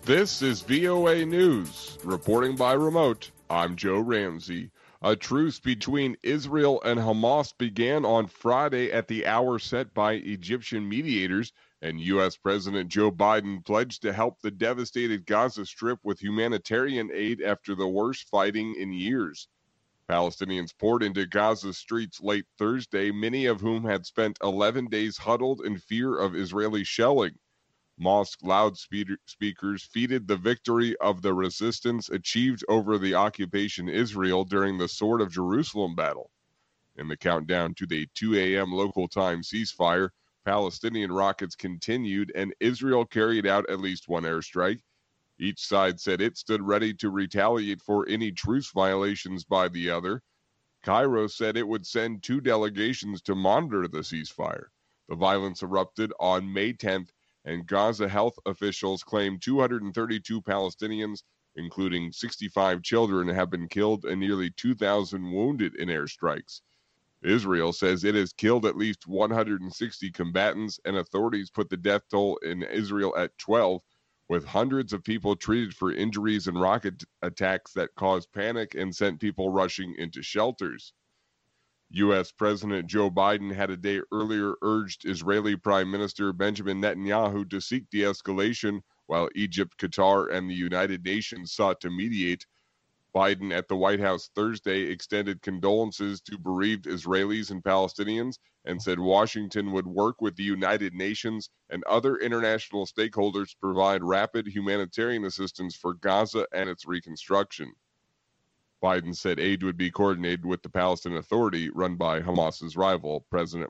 This is VOA News. Reporting by remote, I'm Joe Ramsey. A truce between Israel and Hamas began on Friday at the hour set by Egyptian mediators, and U.S. President Joe Biden pledged to help the devastated Gaza Strip with humanitarian aid after the worst fighting in years. Palestinians poured into Gaza streets late Thursday, many of whom had spent 11 days huddled in fear of Israeli shelling. Mosque loudspeakers feted the victory of the resistance achieved over the occupation Israel during the Sword of Jerusalem battle. In the countdown to the 2 a.m. local time ceasefire, Palestinian rockets continued and Israel carried out at least one airstrike. Each side said it stood ready to retaliate for any truce violations by the other. Cairo said it would send 2 delegations to monitor the ceasefire. The violence erupted on May 10th, and Gaza health officials claim 232 Palestinians, including 65 children, have been killed and nearly 2,000 wounded in airstrikes. Israel says it has killed at least 160 combatants, and authorities put the death toll in Israel at 12, with hundreds of people treated for injuries and rocket attacks that caused panic and sent people rushing into shelters. U.S. President Joe Biden had a day earlier urged Israeli Prime Minister Benjamin Netanyahu to seek de-escalation, while Egypt, Qatar, and the United Nations sought to mediate. Biden at the White House Thursday extended condolences to bereaved Israelis and Palestinians and said Washington would work with the United Nations and other international stakeholders to provide rapid humanitarian assistance for Gaza and its reconstruction. Biden said aid would be coordinated with the Palestinian Authority run by Hamas's rival, President